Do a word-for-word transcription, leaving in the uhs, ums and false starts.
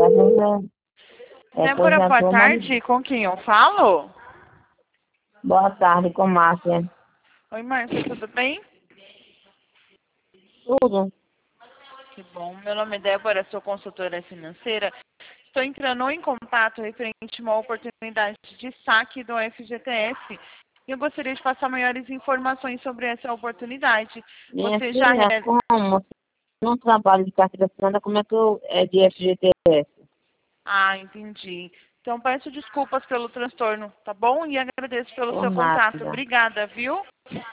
às vezes é, é Débora, coisa boa sua, tarde. mas Com quem eu falo? boa tarde, com Márcia. Oi, Márcia, tudo bem? Tudo. Que bom. Meu nome é Débora, sou consultora financeira. Estou entrando em contato referente a uma oportunidade de saque do F G T S. E eu gostaria de passar maiores informações sobre essa oportunidade. Minha Você já... filha, re- como não trabalho de carteira assinada, como é que eu é de F G T S? Ah, entendi. Então peço desculpas pelo transtorno, tá bom? E agradeço pelo Por seu contato. nada. Obrigada, viu?